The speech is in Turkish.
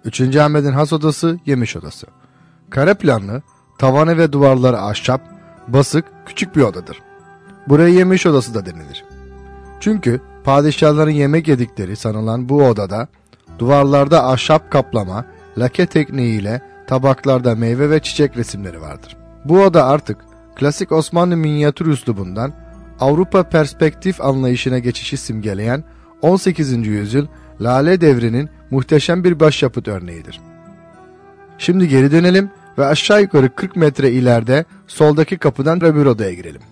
3. Ahmet'in has odası yemiş odası. Kare planlı, tavanı ve duvarları ahşap, basık, küçük bir odadır. Buraya yemiş odası da denilir. Çünkü padişahların yemek yedikleri sanılan bu odada duvarlarda ahşap kaplama, lake tekniğiyle tabaklarda meyve ve çiçek resimleri vardır. Bu oda artık klasik Osmanlı minyatür üslubundan Avrupa perspektif anlayışına geçişi simgeleyen 18. yüzyıl Lale devrinin muhteşem bir başyapıt örneğidir. Şimdi geri dönelim ve aşağı yukarı 40 metre ileride soldaki kapıdan öbür odaya girelim.